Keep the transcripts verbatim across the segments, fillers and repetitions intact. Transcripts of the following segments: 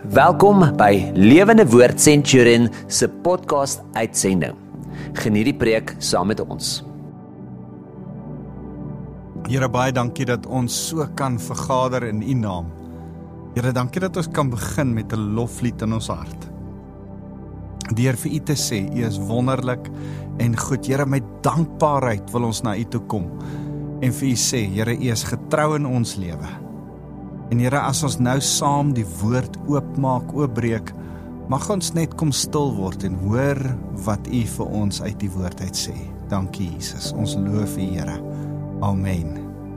Welkom by Lewende Woord Centurion se podcast uitsending. Geniet die preek saam met ons. Here, baie dankie dat ons so kan vergader in U naam. Here, dankie dat ons kan begin met 'n loflied in ons hart. Deur vir U te sê, U is wonderlik en goed. Here, met dankbaarheid wil ons na U toe kom en vir U sê, Here, U is getrou in ons lewe. En Here, as ons nou saam die woord oopmaak, oopbreek, mag ons net kom stil word en hoor wat U vir ons uit die woord uit sê. Dankie Jesus, ons loof U Here. Amen.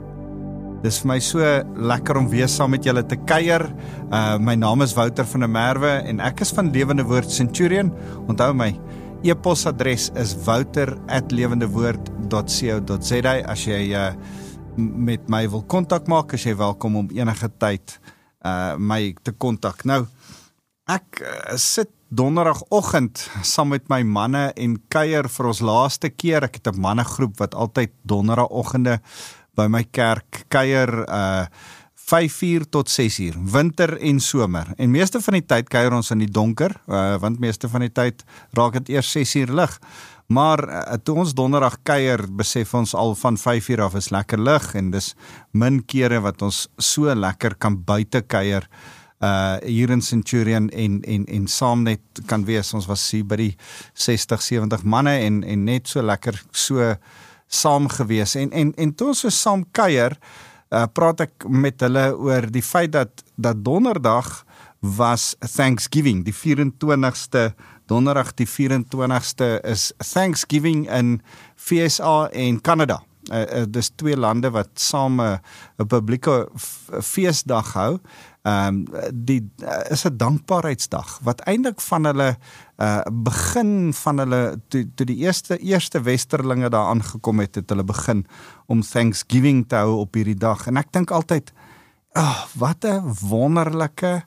Dis vir my so lekker om weer saam met julle te kuier. Uh, my naam is Wouter van der Merwe en ek is van Lewende Woord Centurion. Onthou my e-posadres is wouter at lewendewoord dot co dot za. As jy uh, met my wil kontak maak, is jy welkom om enige tyd uh, my te kontak. Nou, ek uh, sit donderdagoggend saam met my manne en kuier vir ons laaste keer. Ek het 'n mannegroep wat altyd donderdagoggende by my kerk kuier uh, vyf uur tot ses uur, winter en somer. En meeste van die tyd kuier ons in die donker, uh, want meeste van die tyd raak dit eers ses uur lig. Maar uh, toe ons donderdag kuier, besef ons al van vyf uur af is lekker lig en dis min kere wat ons so lekker kan buite kuier uh, hier in Centurion en, en, en saam net kan wees. Ons was hier by die sestig, sewentig manne en, en net so lekker so saam gewees. En, en, en toe ons so saam kuier, uh, praat ek met hulle oor die feit dat, dat donderdag was Thanksgiving, die vyf-en-twintigste donderdag die vyf-en-twintigste is Thanksgiving in V S A en Canada. Uh, uh, dis twee lande wat saam 'n uh, publieke feesdag hou. Um, die uh, is 'n dankbaarheidsdag wat eintlik van hulle uh, begin van hulle toe, toe die eerste eerste westerlinge daar aangekom het, het hulle begin om Thanksgiving te hou op hierdie dag. En ek dink altyd, oh, wat 'n wonderlike,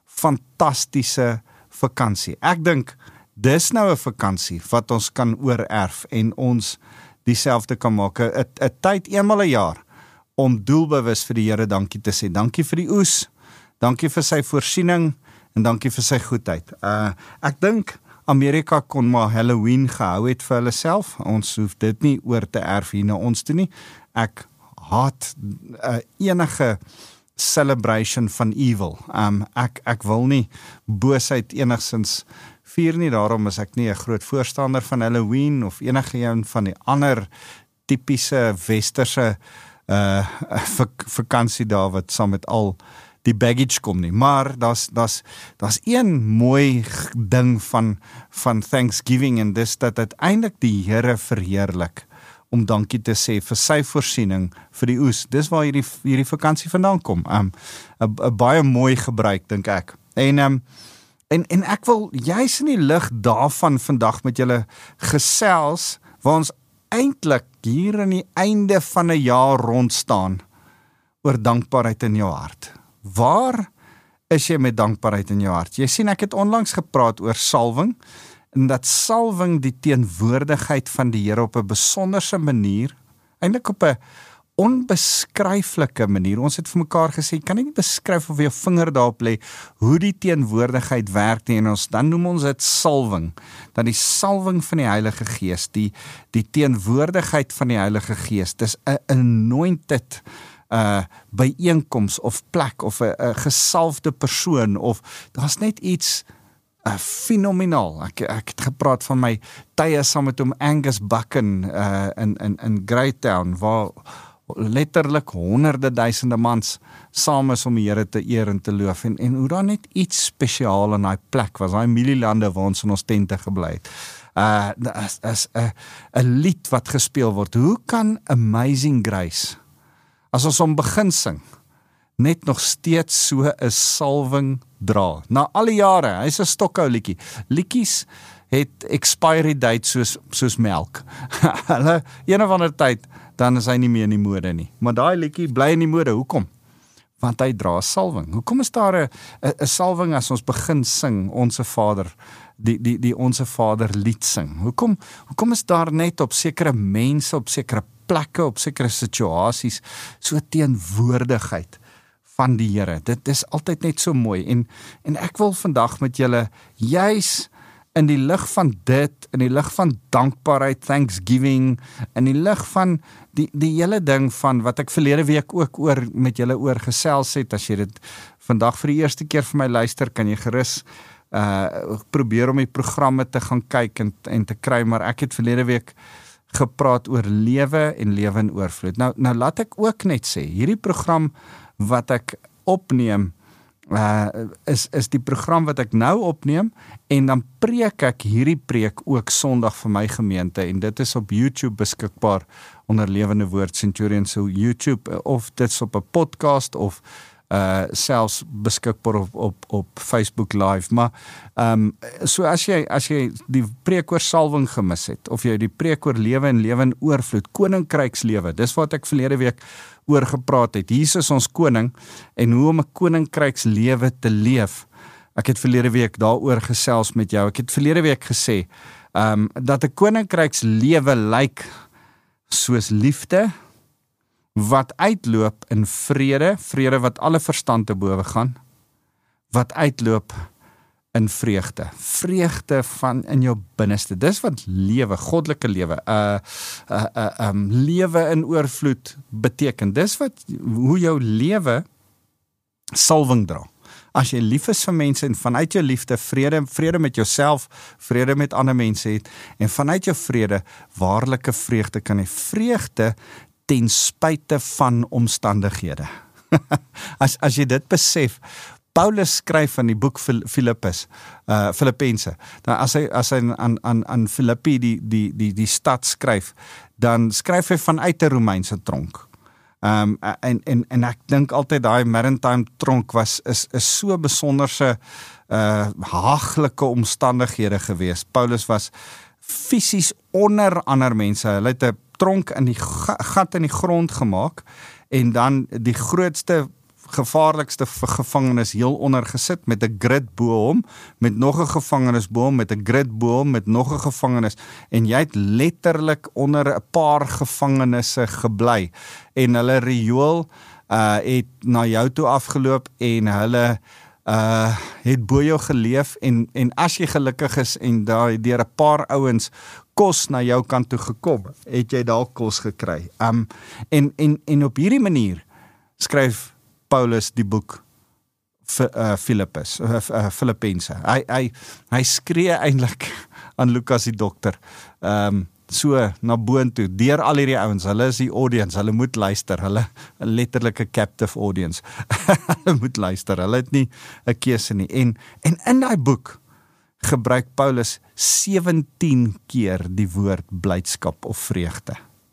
fantastiese vakansie. Ek dink, dis nou 'n vakansie wat ons kan oorerf en ons dieselfde kan maak. 'n 'n tyd eenmal 'n jaar om doelbewus vir die Here dankie te sê. Dankie vir die oes, dankie vir sy voorsiening en dankie vir sy goedheid. Uh, ek dink Amerika kon maar Halloween gehou het vir hulle self. Ons hoef dit nie oor te erf hier na ons toe nie. Ek haat uh, enige celebration van evil. Um, ek, ek wil nie boosheid enigstens vier nie, daarom is ek nie 'n groot voorstander van Halloween of enige een van die ander typiese westerse uh, vak- vakansie daar wat saam met al die baggage kom nie. Maar daar's daar's daar's een mooi ding van van Thanksgiving en dis dat uiteindelik die Here verheerlik om dankie te sê vir sy voorsiening vir die oes. Dis waar hierdie hierdie vakansie vandaan kom. 'n um, 'n baie mooi gebruik dink ek. En um, en en ek wil juis in die lig daarvan vandag met julle gesels waar ons eintlik hier aan die einde van 'n jaar rond staan oor dankbaarheid in jou hart. Waar is jy met dankbaarheid in jou hart? Jy sien, ek het onlangs gepraat oor salwing en dat salwing die teenwoordigheid van die Here op 'n besonderse manier, eintlik op 'n onbeskryflike manier. Ons het vir mekaar gesê, kan nie beskryf of jou vinger daarop lê hoe die teenwoordigheid werk nie, en ons dan noem ons dit salwing. Dan die salwing van die Heilige Gees, die die teenwoordigheid van die Heilige Gees. Dis 'n anointed uh byeenkoms of plek of 'n gesalfde persoon of daar's net iets Uh, fenomenaal. Ek, ek het gepraat van my tye saam met hom Angus Buchan uh, in, in, in Greytown, waar letterlik honderde duisende mans saam is om die Here te eer en te loof, en, en hoe daar net iets spesiaal in daai plek was, daai mielielande waar ons in ons tente gebly het. Uh, as as 'n 'n lied wat gespeel word. Hoe kan Amazing Grace, as ons hom begin sing, net nog steeds so 'n salwing dra. Na alle jare, hy's 'n stokhou liedjie. Liedjies het expiry date soos soos melk. Hulle een of ander tyd dan is hy nie meer in die mode nie. Maar daai liedjie bly in die mode. Hoekom? Want hy dra salwing. Hoekom is daar 'n 'n salwing as ons begin sing Onse Vader, die die die Onse Vader lied sing? Hoekom hoekom is daar net op sekere mense, op sekere plekke, op sekere situasies so teenwoordigheid van die Here. Dit is altyd net so mooi, en, en ek wil vandag met julle, juis in die lig van dit, in die lig van dankbaarheid, thanksgiving, in die lig van die, die hele ding van wat ek verlede week ook oor met julle oor gesels het, as jy dit vandag vir die eerste keer vir my luister, kan jy gerus uh, probeer om die programme te gaan kyk en, en te kry, maar ek het verlede week gepraat oor lewe en lewe in oorvloed. Nou, nou laat ek ook net sê, hierdie program wat ek opneem, uh, is, is die program wat ek nou opneem, en dan preek ek hierdie preek ook Sondag vir my gemeente, en dit is op YouTube beskikbaar onder Lewende Woord Centurion, so YouTube, of dit is op 'n podcast, of uh, selfs beskikbaar op, op, op Facebook Live, maar um, so as jy, as jy die preek oor salwing gemis het, of jy die preek oor lewe en lewe in oorvloed, koninkrykslewe, dis wat ek verlede week oor gepraat het, Jesus is ons koning, en hoe om 'n koninkrykslewe te leef. Ek het verlede week daaroor gesels met jou, ek het verlede week gesê, um, dat 'n koninkrykslewe lyk soos liefde, wat uitloop in vrede, vrede wat alle verstand te bowe gaan, wat uitloop in vreugde, vreugde van in jou binneste, dis wat lewe, goddelike lewe, uh, uh, uh, um, lewe in oorvloed beteken, dis wat, hoe jou lewe salwing dra. As jy lief is vir mense en vanuit jou liefde vrede, vrede met jouself, vrede met ander mense het, en vanuit jou vrede waarlike vreugde kan hê, vreugde ten spyte van omstandighede. as, as jy dit besef, Paulus skryf in die boek Filippus, uh, Filippense, dan as hy, as hy aan, aan, aan Filippi die, die, die, die stad skryf, dan skryf hy vanuit 'n Romeinse tronk. Um, en, en, en ek dink altyd daai maritime tronk was, is, is so besonderse uh, haaglike omstandighede gewees. Paulus was fisies onder ander mense, hy het 'n tronk in die gat in die grond gemaak, en dan die grootste, gevaarlikste gevangenis heel onder gesit, met 'n grid bo hom, met nog 'n gevangenis bo hom, met 'n grid bo hom, met nog 'n gevangenis, en jy het letterlik onder 'n paar gevangenisse gebly, en hulle riool uh, het na jou toe afgeloop, en hulle uh, het bo jou geleef, en, en as jy gelukkig is, en daar deur 'n paar ouens kos na jou kant toe gekom, het jy dalk kos gekry. Um, en, en, en op hierdie manier skryf Paulus die boek uh, Filippus, uh, uh, Filippense. Hy, hy, hy skree eintlik aan Lukas die dokter, um, so na boontoe, deur al hierdie ouens, hulle is die audience, hulle moet luister, hulle letterlik 'n captive audience, hulle moet luister, hulle het nie 'n keuse nie, en, en in daai boek gebruik Paulus sewentien keer die woord blydskap of vreugde.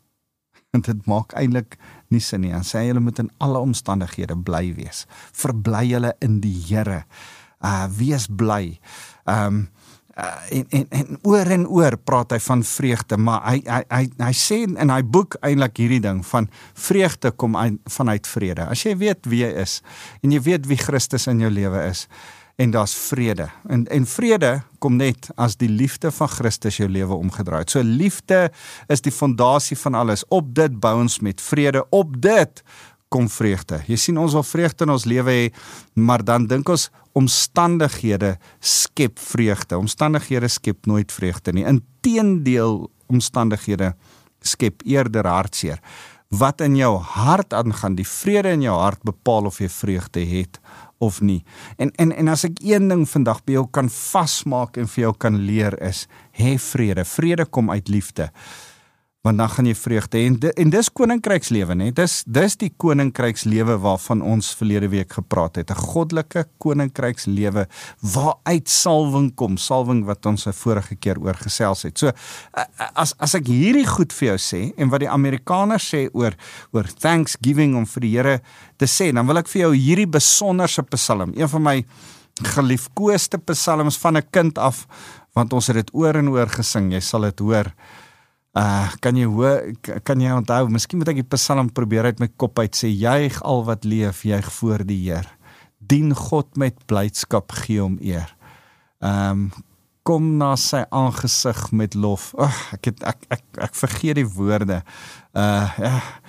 En dit maak eintlik nie sin nie. Hy sê julle moet in alle omstandighede bly wees. Verbly julle in die Here. Uh, wees bly. Um, uh, en, en, en oor en oor praat hy van vreugde, maar hy, hy, hy, hy sê in hy boek eintlik hierdie ding van vreugde kom uit, vanuit vrede. As jy weet wie jy is, en jy weet wie Christus in jou lewe is, en daar's vrede. En, en vrede kom net as die liefde van Christus jou lewe omgedraai het. So liefde is die fondasie van alles. Op dit bou ons met vrede, op dit kom vreugde. Jy sien, ons wil vreugde in ons lewe hê, maar dan dink ons omstandighede skep vreugde. Omstandighede skep nooit vreugde nie. Inteendeel, omstandighede skep eerder hartseer. Wat in jou hart aangaan, die vrede in jou hart bepaal of jy vreugde het of nie. En, en, en as ek een ding vandag by jou kan vasmaak en vir jou kan leer is, hê vrede. Vrede kom uit liefde. Want dan gaan jy vreugde. En, en dis koninkrykslewe, nee. dis, dis die koninkrykslewe waarvan ons verlede week gepraat het. 'n Goddelike koninkrykslewe waaruit salwing kom. Salwing wat ons 'n vorige keer oor gesels het. So, as, as ek hierdie goed vir jou sê, en wat die Amerikaners sê oor, oor Thanksgiving, om vir die Here te sê, dan wil ek vir jou hierdie besonderse psalm, een van my geliefkoeste psalms van 'n kind af, want ons het dit oor en oor gesing, jy sal dit hoor. Uh, kan jy hoor, kan jy onthou, miskien moet ek die psalm probeer uit my kop uit sê, juig al wat leef, juig voor die Heer. Dien God met blydskap, gee hom eer. Um, kom na sy aangesig met lof. Oh, ek, het, ek, ek, ek vergeet die woorde. Uh, ja,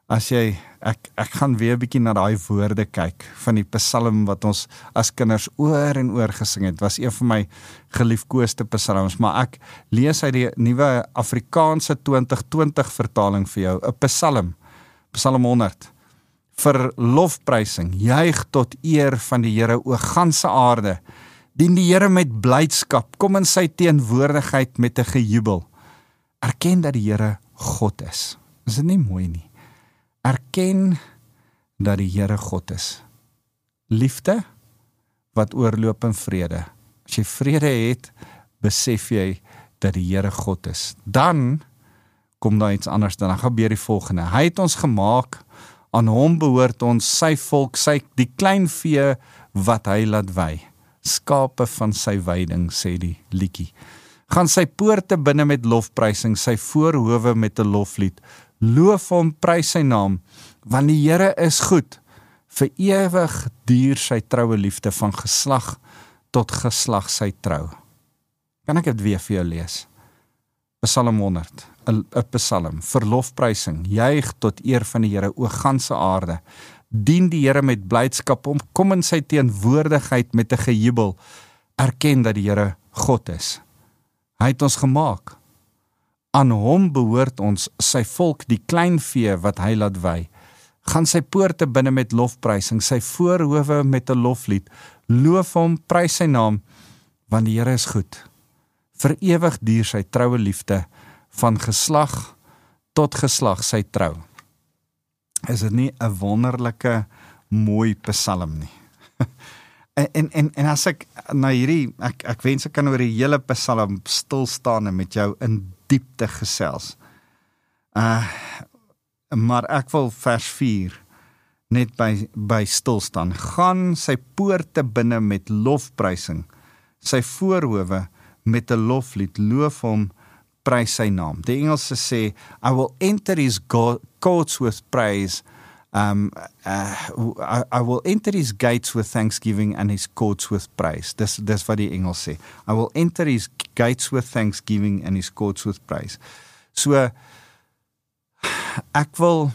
as jy, ek, ek gaan weer 'n bietjie na daai woorde kyk, van die psalm wat ons as kinders oor en oor gesing het, was een van my geliefkoeste psalms, maar ek lees uit die nuwe Afrikaanse twintig twintig vertaling vir jou, 'n psalm, Psalm honderd, vir lofprysing, juig tot eer van die Here o ganse aarde, dien die Here met blydskap, kom in sy teenwoordigheid met 'n gejubel, erken dat die Here God is, is dit nie mooi nie? Erken dat die Here God is. Liefde wat oorloop in vrede. As jy vrede het, besef jy dat die Here God is. Dan kom daar iets anders, dan gebeur die volgende. Hy het ons gemaak, aan hom behoort ons, sy volk, sy, die klein vee wat hy laat wei. Skape van sy weiding, sê die liedjie. Gaan sy poorte binne met lofprysing, sy voorhowe met 'n loflied. Loof hom, prys sy naam, want die Here is goed, vir ewig duur sy troue liefde, van geslag tot geslag sy trou. Kan ek dit weer vir jou lees? Psalm honderd, 'n psalm, vir lofprysing, juig tot eer van die Here, o ganse aarde, dien die Here met blydskap, om kom in sy teenwoordigheid met 'n gejubel, erken dat die Here God is. Hy het ons gemaak, aan hom behoort ons, sy volk, die klein vee wat hy laat wei. Gaan sy poorte binne met lofprysing, sy voorhowe met 'n loflied. Loof hom, prys sy naam, want die Here is goed. Vir ewig duur sy troue liefde, van geslag tot geslag sy trou. Is dit nie 'n wonderlike, mooi psalm nie? En, en, en as ek na hierdie, ek, ek wens ek kan oor die hele psalm stil staan en met jou in diepte gesels. Uh, maar ek wil vers vier net by, by stil staan. Gaan sy poorte binne met lofprysing, sy voorhowe met 'n loflied, loof hom, prys sy naam. Die Engelse sê, I will enter his courts with praise, Um, uh, I, I will enter his gates with thanksgiving and his courts with praise. Dis, dis wat die Engels sê. I will enter his gates with thanksgiving and his courts with praise. So, ek wil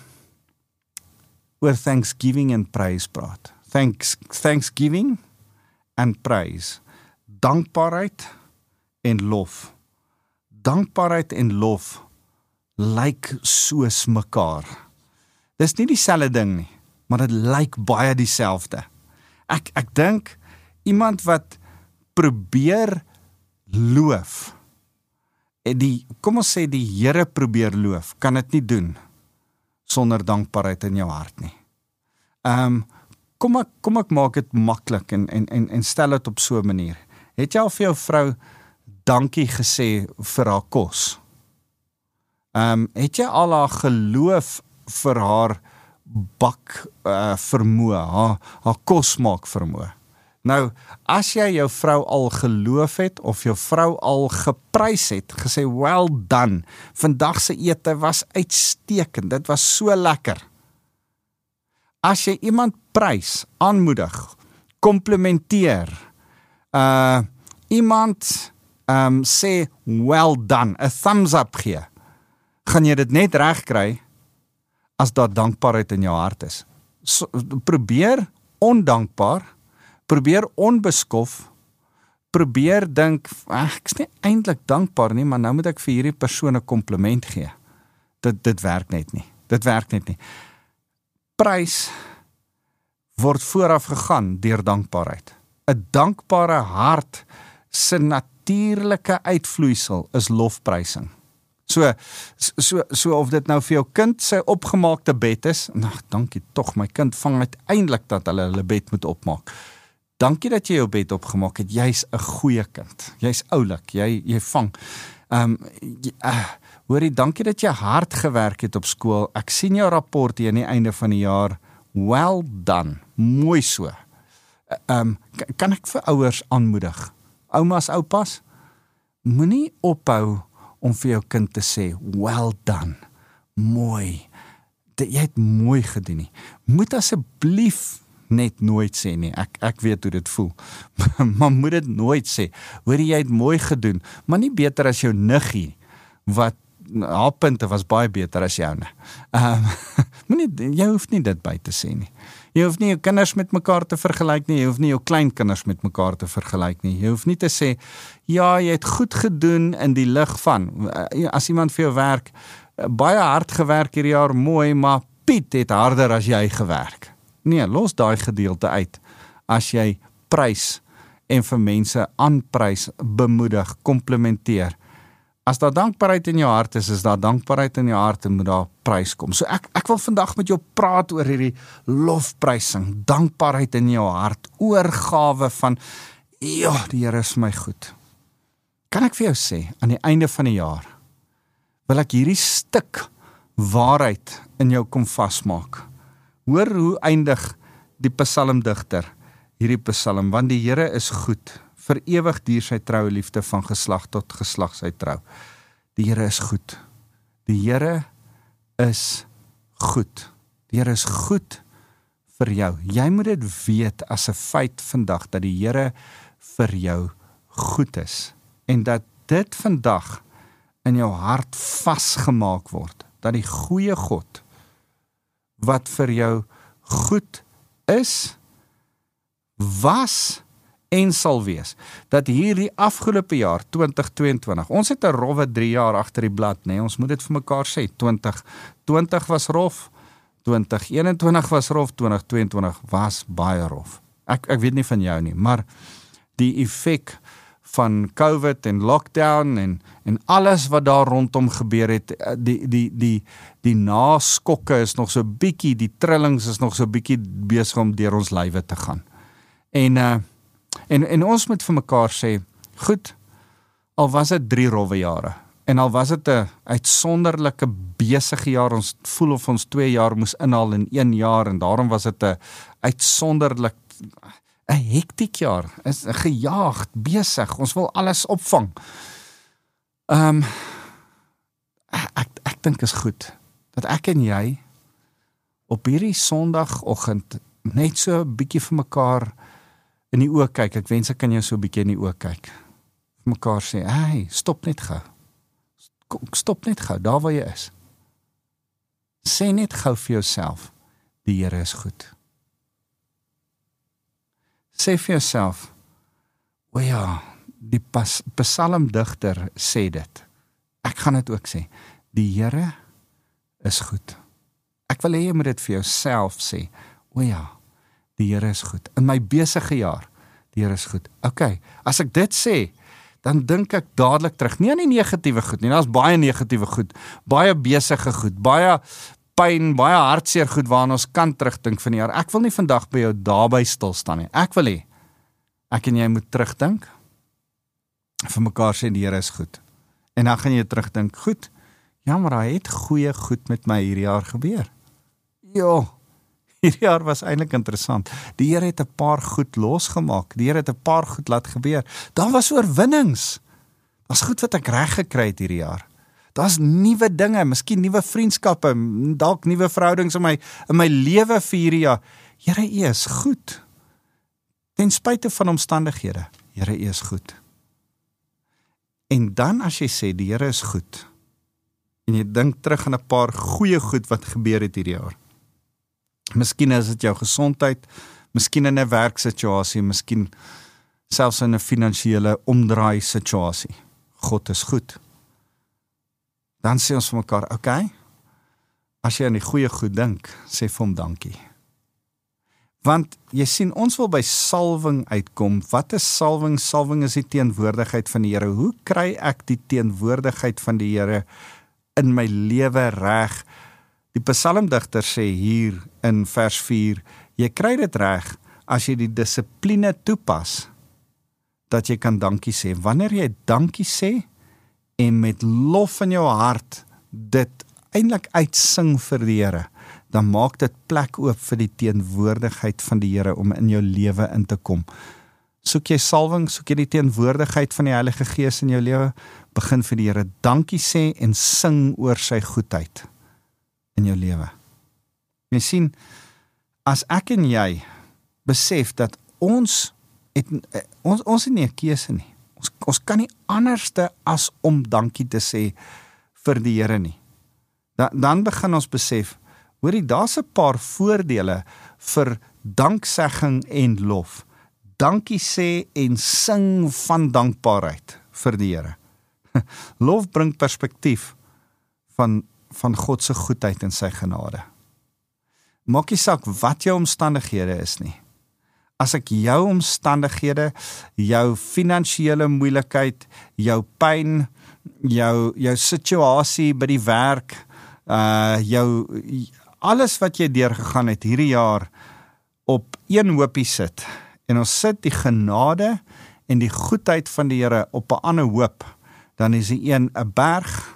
oor thanksgiving en praise praat. Thanks, thanksgiving and praise. Dankbaarheid en lof. Dankbaarheid en lof lyk soos mekaar. Dis nie dieselfde ding nie, maar dit lyk baie dieselfde. Ek, ek dink, iemand wat probeer loof, die, kom ons sê die Here probeer loof, kan dit nie doen, sonder dankbaarheid in jou hart nie. Um, kom, ek, kom ek maak dit maklik, en, en, en, en stel dit op so 'n manier. Het jy al vir jou vrou dankie gesê vir haar kos? Um, het jy al haar geloof vir haar bak uh, vermoë, haar, haar kos maak vermoë. Nou, as jy jou vrou al geloof het, of jou vrou al geprys het, gesê, well done, vandag se ete was uitstekend, dit was so lekker. As jy iemand prys, aanmoedig, komplimenteer, uh, iemand um, sê, well done, 'n thumbs up gee, gaan jy dit net reg kry, as daar dankbaarheid in jou hart is. So, probeer ondankbaar, probeer onbeskof, probeer dink, ek is nie eintlik dankbaar nie, maar nou moet ek vir hierdie persoon 'n kompliment gee. Dit, dit werk net nie. Dit werk net nie. Prys word vooraf gegaan deur dankbaarheid. 'n Dankbare hart se natuurlike uitvloeisel is lofprysing. So, so, so of dit nou vir jou kind sy opgemaakte bed is, nou, dankie tog, my kind vang uiteindelik dat hulle hulle bed moet opmaak. Dankie dat jy jou bed opgemaak het, jy's 'n goeie kind, jy's oulik, jy, jy vang. Um, jy, uh, hoorie, dankie dat jy hard gewerk het op skool, ek sien jou rapport hier aan die einde van die jaar, well done, mooi so. Uh, um, kan ek vir ouers aanmoedig, oumas, oupas, moenie ophou om vir jou kind te sê, well done, mooi, jy het mooi gedoen nie. Moet asseblief net nooit sê nie, ek, ek weet hoe dit voel, maar moet dit nooit sê, hoor jy het mooi gedoen, maar nie beter as jou niggie, wat haar punte was baie beter as joune. Um, moenie, jy hoef nie dit by te sê nie. Jy hoef nie jou kinders met mekaar te vergelyk nie, jy hoef nie jou kleinkinders met mekaar te vergelyk nie. Jy hoef nie te sê, ja, jy het goed gedoen in die lig van, as iemand vir jou werk, baie hard gewerk hierdie jaar, mooi, maar Piet het harder as jy gewerk. Nee, los daai gedeelte uit, as jy prys en vir mense aanprys, bemoedig, komplimenteer. As daar dankbaarheid in jou hart is, is daar dankbaarheid in jou hart en moet daar prys kom. So ek, ek wil vandag met jou praat oor hierdie lofprysing, dankbaarheid in jou hart, oorgawe van, ja, die Here is my goed. Kan ek vir jou sê, aan die einde van die jaar, wil ek hierdie stuk waarheid in jou kom vasmaak. Hoor hoe eindig die psalmdigter hierdie psalm, want die Here is goed, vir ewig duur sy troue liefde van geslag tot geslag sy trou. Die Here is goed. Die Here is goed. Die Here is goed vir jou. Jy moet dit weet as 'n feit vandag, dat die Here vir jou goed is. En dat dit vandag in jou hart vasgemaak word, dat die goeie God, wat vir jou goed is, was en sal wees, dat hierdie afgelope jaar, twintig tweeëntwintig, ons het 'n rowwe drie jaar agter die blad, nee, ons moet dit vir mekaar sê, twintig twintig was rof, twintig eenentwintig was rof, twintig tweeëntwintig was baie rof. Ek, ek weet nie van jou nie, maar die effek van COVID en lockdown en, en alles wat daar rondom gebeur het, die, die, die, die naskokke is nog so bietjie, die trillings is nog so bietjie besig om deur ons lywe te gaan. En, uh, en, en ons moet vir mekaar sê, goed, al was dit drie rowwe jare, en al was dit 'n uitsonderlike besige jaar, ons voel of ons twee jaar moes inhaal in een jaar, en daarom was dit 'n uitsonderlik 'n hektiek jaar, is gejaagd, besig, ons wil alles opvang. Um, ek, ek dink is goed, dat ek en jy op hierdie Sondagoggend net so 'n bietjie vir mekaar in die oë kyk. Ek wens ek kan jou so 'n bietjie in die oë kyk. Vir mekaar sê, hey, stop net gou. Stop net gou, daar waar jy is. Sê net gou vir jouself, die Here is goed. Sê vir jouself, o ja, die pas, psalmdigter sê dit. Ek gaan dit ook sê. Die Here is goed. Ek wil hê jy moet dit vir jouself sê. O ja, die Here is goed. In my besige jaar, die Here is goed. Ok, as ek dit sê, dan dink ek dadelik terug. Nie aan die negatiewe goed nie, daar's baie negatiewe goed, baie besige goed, baie pyn, baie hartseer goed waarna ons kan terugdink van die jaar. Ek wil nie vandag by jou daarby stil staan nie. Ek wil hê, ek en jy moet terugdink, vir mekaar sê die Here is goed. En dan gaan jy terugdink, goed, ja, maar hy het goeie goed met my hierdie jaar gebeur. Jo, hierdie jaar was eintlik interessant. Die Here het 'n paar goed losgemaak. Die Here het 'n paar goed laat gebeur. Daar was oorwinnings. Daar's goed wat ek reg gekry het hierdie jaar. Daar's nuwe dinge, miskien nuwe vriendskappe, dalk nuwe verhoudings in my in my lewe vir hierdie jaar. Here, U is goed. Ten spyte van omstandighede. Here, U is goed. En dan as jy sê die Here is goed, en jy dink terug aan 'n paar goeie goed wat gebeur het hierdie jaar. Miskien is dit jou gesondheid, miskien in 'n werksituasie, miskien selfs in 'n finansiële omdraai situasie. God is goed. Dan sê ons vir mekaar, ok, as jy aan die goeie goed dink, sê vir hom dankie. Want jy sien, ons wil by salwing uitkom. Wat is salwing? Salwing is die teenwoordigheid van die Here. Hoe kry ek die teenwoordigheid van die Here in my lewe reg? Die psalmdigter sê hier in vers vier, jy kry dit reg as jy die dissipline toepas, dat jy kan dankie sê. Wanneer jy dankie sê, en met lof in jou hart, dit eintlik uitsing vir die Here, dan maak dit plek oop vir die teenwoordigheid van die Here om in jou lewe in te kom. Soek jy salwing, soek jy die teenwoordigheid van die Heilige Gees in jou lewe, begin vir die Here dankie sê en sing oor sy goedheid in jou lewe. Jy sien, as ek en jy besef dat ons het, ons, ons het nie 'n keuse nie. Ons, ons kan nie anderste as om dankie te sê vir die Here nie. Da, dan begin ons besef, hoorie, daar's 'n paar voordele vir danksegging en lof. Dankie sê en sing van dankbaarheid vir die Here. Lof bring perspektief van, van God se goedheid en sy genade. Maak nie saak wat jou omstandighede is nie. As ek jou omstandighede, jou finansiële moeilikheid, jou pyn, jou, jou situasie by die werk, uh, jou, alles wat jy deurgegaan het hierdie jaar op een hoopie sit, en ons sit die genade en die goedheid van die Here op 'n ander hoop, dan is die een 'n berg,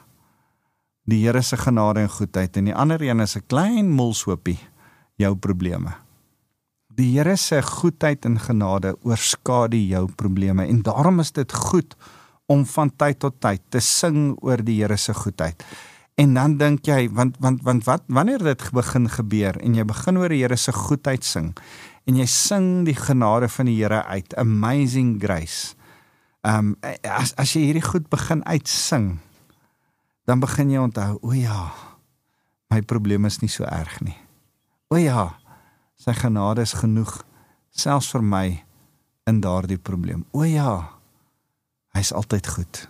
die Here se genade en goedheid, en die ander een is 'n klein molshoopie, jou probleme. Die Here se goedheid en genade oorskadu jou probleme, en daarom is dit goed om van tyd tot tyd te sing oor die Here se goedheid. En dan dink jy, want, want, want wat, wanneer dit begin gebeur, en jy begin oor die Here se goedheid sing, en jy sing die genade van die Here uit, amazing grace, um, as, as jy hierdie goed begin uitsing, dan begin jy onthou, o ja, my probleem is nie so erg nie. O ja, sy genade is genoeg, selfs vir my, in daardie probleem. O ja, hy is altyd goed.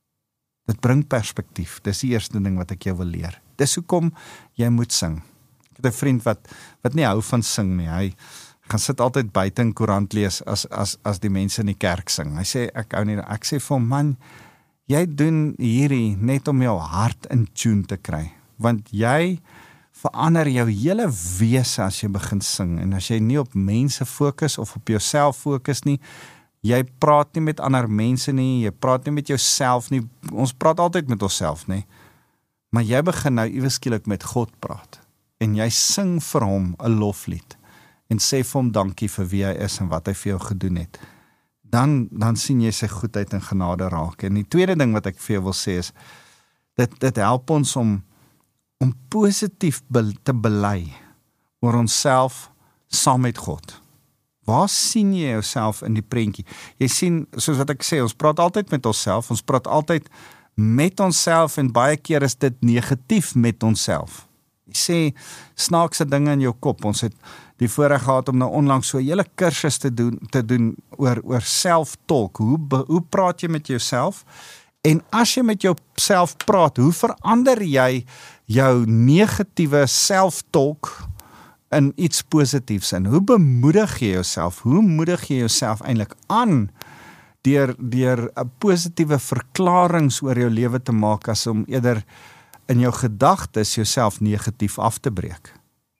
Dit bring perspektief, dis die eerste ding wat ek jou wil leer. Dis hoekom jy moet sing. Ek het 'n vriend wat, wat nie hou van sing nie, hy gaan sit altyd buite in koerant lees, as, as, as die mense in die kerk sing. Hy sê, ek hou nie, ek sê vir hom, man, jy doen hierdie net om jou hart in tune te kry, want jy verander jou hele wese as jy begin sing, en as jy nie op mense fokus, of op jouself fokus nie, jy praat nie met ander mense nie, jy praat nie met jouself nie, ons praat altyd met onsself nie, maar jy begin nou iewes skielik met God praat, en jy sing vir hom 'n loflied, en sê vir hom dankie vir wie hy is, en wat hy vir jou gedoen het, dan, dan sien jy sy goedheid en genade raak. En die tweede ding wat ek vir jou wil sê is, dit, dit help ons om, om positief be, te bely, oor onsself saam met God. Waar sien jy jouself in die prentjie? Jy sien, soos wat ek sê, ons praat altyd met onsself, ons praat altyd met onsself, en baie keer is dit negatief met onsself. Jy sê, snaakse dinge in jou kop. Ons het die voorreg gehad om nou onlangs so 'n hele kursus te doen, te doen oor, oor self-talk. Hoe, hoe praat jy met jouself? En as jy met jouself praat, hoe verander jy jou negatiewe self-talk in iets positiefs in? Hoe bemoedig jy jouself? Hoe moedig jy jouself eintlik aan deur deur 'n positiewe verklaringe oor jou lewe te maak, as om eerder in jou gedagtes jouself negatief af te breek?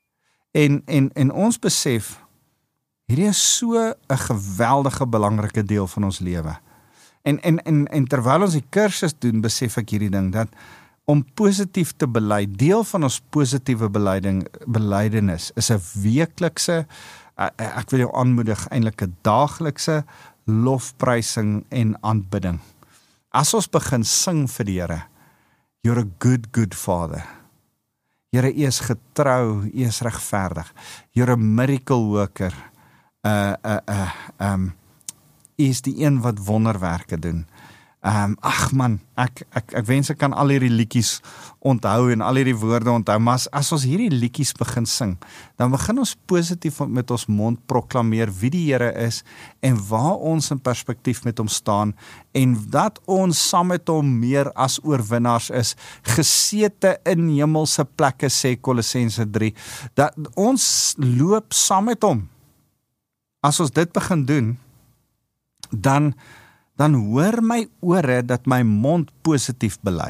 En en en ons besef, hierdie is so 'n geweldige belangrike deel van ons lewe. En en en en terwyl ons die kursus doen, besef ek hierdie ding, dat om positief te bely, deel van ons positiewe beleiding, belydenis is 'n weeklikse, ek wil jou aanmoedig, eintlik 'n daaglikse lofprysing en aanbidding. As ons begin sing vir die Here, you're a good, good Father. Here, U is getrou, U is regverdig. You're a miracle worker. Uh, uh, uh, um, U is die een wat wonderwerke doen. Um, ag man, ek, ek, ek wens ek kan al hierdie liedjies onthou en al hierdie woorde onthou, maar as, as ons hierdie liedjies begin sing, dan begin ons positief met ons mond proklameer wie die Here is en waar ons in perspektief met hom staan, en dat ons saam met hom meer as oorwinnaars is, gesete in hemelse plekke, sê Kolossense drie, dat ons loop saam met hom. As ons dit begin doen, dan dan hoor my ore dat my mond positief bely.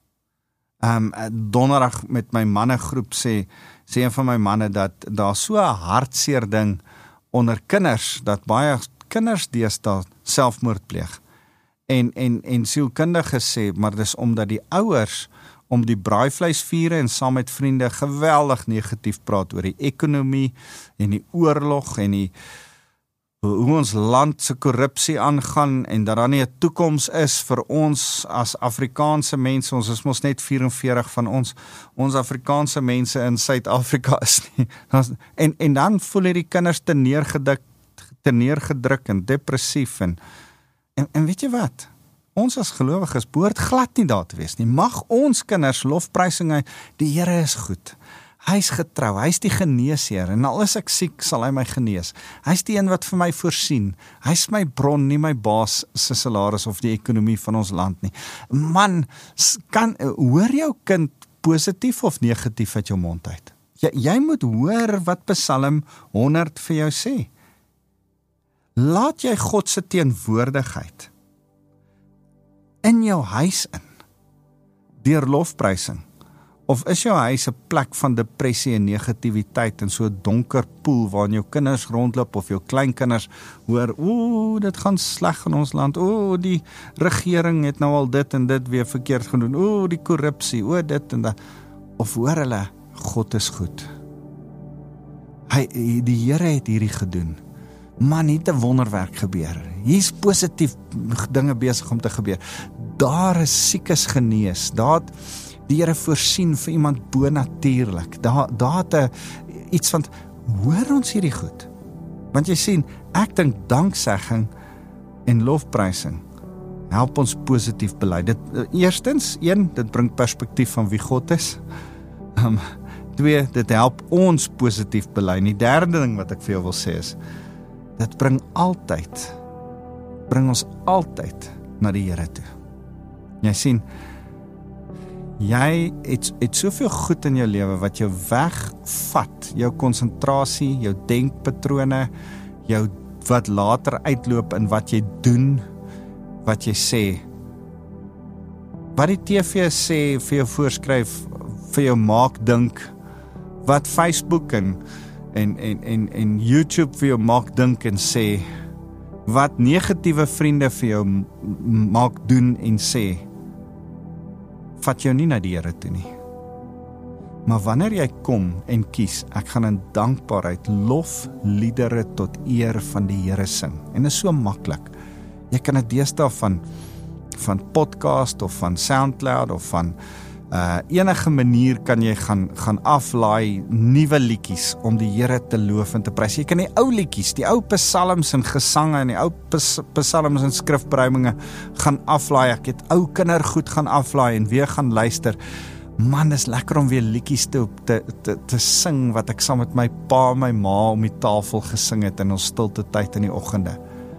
Um, donderdag met my mannegroep sê, sê een van my manne dat daar so 'n hartseer ding onder kinders, dat baie kinders deesdae selfmoord pleeg. En, en, en sielkundiges sê, maar dis omdat die ouers om die braaivleisvure en saam met vriende geweldig negatief praat oor die ekonomie en die oorlog en die hoe ons land se korrupsie aangaan, en dat daar nie 'n toekoms is vir ons as Afrikaanse mense. Ons is mos net vyf en veertig van ons, ons Afrikaanse mense in Suid-Afrika is nie. En, en dan voel hierdie kinders te neergedruk, te neergedruk en depressief. En, en, en weet jy wat? Ons as gelowiges behoort glad nie daar te wees nie. Mag ons kinders lofprysing, die Here is goed. Hy is getrou, hy is die geneesheer, en al is ek siek, sal hy my genees. Hy is die een wat vir my voorsien. Hy is my bron, nie my baas se salaris of die ekonomie van ons land nie. Man, kan, hoor jou kind positief of negatief uit jou mond uit? Jy, jy moet hoor wat Psalm honderd vir jou sê. Laat jy God se teenwoordigheid in jou huis in, deur lofprysing, of is jou huis 'n plek van depressie en negativiteit en so 'n donker poel waarin jou kinders rondloop of jou kleinkinders hoor, ooh, dit gaan sleg in ons land, ooh, die regering het nou al dit en dit weer verkeerd gedoen, ooh, die korrupsie, ooh, dit en dat, of hoor hulle, God is goed. Hy, die Here het hierdie gedoen. Man, hier het 'n wonderwerk gebeur. Hier is positief dinge besig om te gebeur. Daar is siekes genees. Daar het die Here voorsien vir iemand bonatuurlik. Daar daar het 'n iets van, hoor ons hierdie goed? Want jy sien, ek dink danksegging en lofprysing help ons positief bely. Dit eerstens, een, dit bring perspektief van wie God is. Um, twee, dit help ons positief bely. En die derde ding wat ek vir jou wil sê is, dit bring altyd, bring ons altyd na die Here toe. Jy sien, jy het, het soveel goed in jou lewe wat jou wegvat, jou konsentrasie, jou denkpatrone, jou wat later uitloop in wat jy doen, wat jy sê. Wat die T V sê, vir jou voorskryf, vir jou maak dink, wat Facebook en En, en, en, en YouTube vir jou maak dink en sê, wat negatiewe vriende vir jou maak doen en sê, vat jou nie na die Here toe nie. Maar wanneer jy kom en kies, ek gaan in dankbaarheid lofliedere tot eer van die Here sing, en dit is so maklik. Jy kan dit deesdae van, van podcast of van SoundCloud of van Uh, enige manier kan jy gaan, gaan aflaai nuwe liedjies om die Here te loof en te prys. Jy kan die ou liedjies, die ou psalms en gesange en die ou psalms en skrifberuiminge gaan aflaai. Ek het ou kindergoed gaan aflaai en weer gaan luister. Man, dis lekker om weer liedjies te, te, te, te sing wat ek saam met my pa en my ma om die tafel gesing het in ons stilte tyd in die oggende.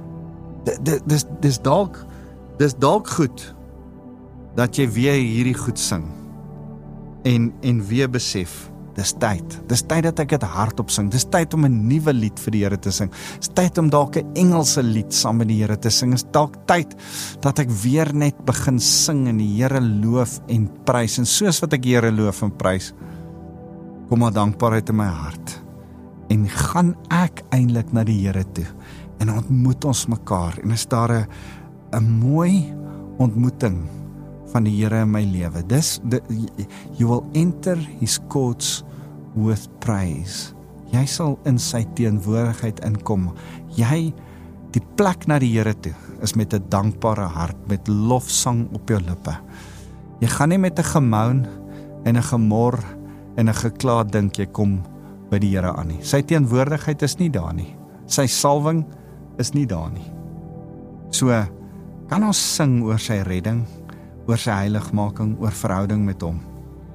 Dis dis dalk dis dalk goed dat jy weer hierdie goed sing. En, en weer besef, dis tyd, dis tyd dat ek het hardop sing, dis tyd om 'n nuwe lied vir die Here te sing, dis tyd om dalk 'n Engelse lied saam met die Here te sing, is dalk tyd dat ek weer net begin sing en die Here loof en prys, en soos wat ek die Here loof en prys, kom maar dankbaarheid in my hart, en gaan ek eintlik na die Here toe, en ontmoet ons mekaar, en is daar 'n 'n mooi ontmoeting van die Here in my lewe. Dis, the, you will enter his courts with praise. Jy sal in sy teenwoordigheid inkom. Jy, die plek na die Here toe, is met 'n dankbare hart, met lofsang op jou lippe. Jy gaan nie met 'n gemoun en 'n gemor en 'n gekla dink jy kom by die Here aan nie. Sy teenwoordigheid is nie daar nie. Sy salwing is nie daar nie. So, kan ons sing oor sy redding, oor sy heiligmaking, oor verhouding met hom.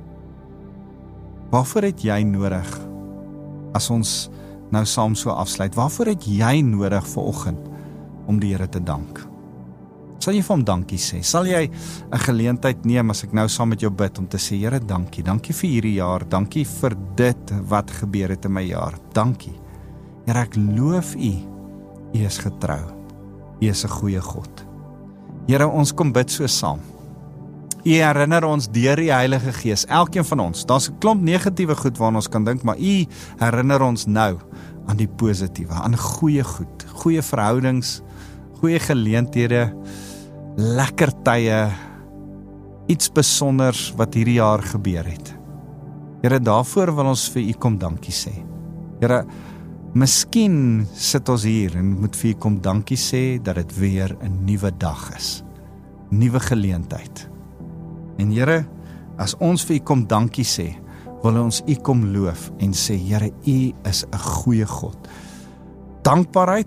Waarvoor het jy nodig, as ons nou saam so afsluit, waarvoor het jy nodig vir oggend, om die Here te dank? Sal jy vir hom dankie sê? Sal jy 'n geleentheid neem, as ek nou saam met jou bid, om te sê, Here, dankie, dankie vir hierdie jaar, dankie vir dit wat gebeur het in my jaar, dankie. Here, ek loof U, U is getrou, U is 'n goeie God. Here, ons kom bid so saam. U herinner ons deur die Heilige Gees, elkeen van ons, daar's 'n klomp negatiewe goed waaraan ons kan dink, maar U herinner ons nou aan die positiewe, aan goeie goed, goeie verhoudings, goeie geleenthede, lekker tye, iets besonders wat hierdie jaar gebeur het. Here, daarvoor wil ons vir U kom dankie sê. Here, miskien sit ons hier en moet vir U kom dankie sê dat dit weer 'n nuwe dag is, nuwe geleentheid. En Here, as ons vir U kom dankie sê, wil ons U kom loof en sê, Here, U is 'n goeie God. Dankbaarheid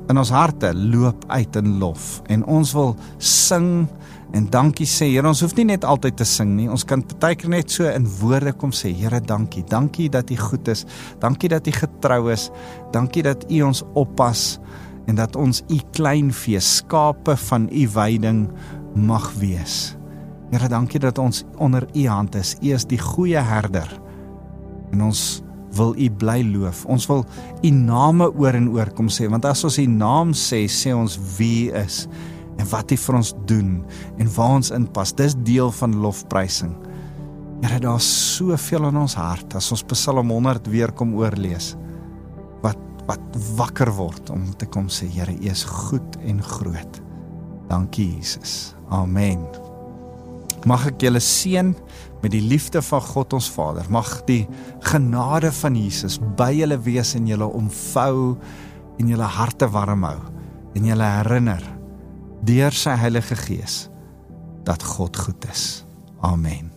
in ons harte loop uit in lof. En ons wil sing en dankie sê. Here, ons hoef nie net altyd te sing nie. Ons kan partykeer net so in woorde kom sê, Here, dankie. Dankie dat U goed is. Dankie dat U getrou is. Dankie dat U ons oppas en dat ons U kleinvee, skape van U weiding mag wees. Here, dankie dat ons onder U hand is. U is die goeie herder. En ons wil U bly loof. Ons wil U name oor en oor kom sê, want as ons U naam sê, sê ons wie U is en wat U vir ons doen en waar ons inpas. Dis deel van lofprysing. Here, daar is soveel in ons hart as ons Psalm honderd weer kom oorlees. Wat wat wakker word om te kom sê, Here, U is goed en groot. Dankie Jesus. Amen. Mag ek julle seën met die liefde van God ons Vader. Mag die genade van Jesus by julle wees en julle omvou en julle harte warm hou en julle herinner deur sy Heilige Gees dat God goed is. Amen.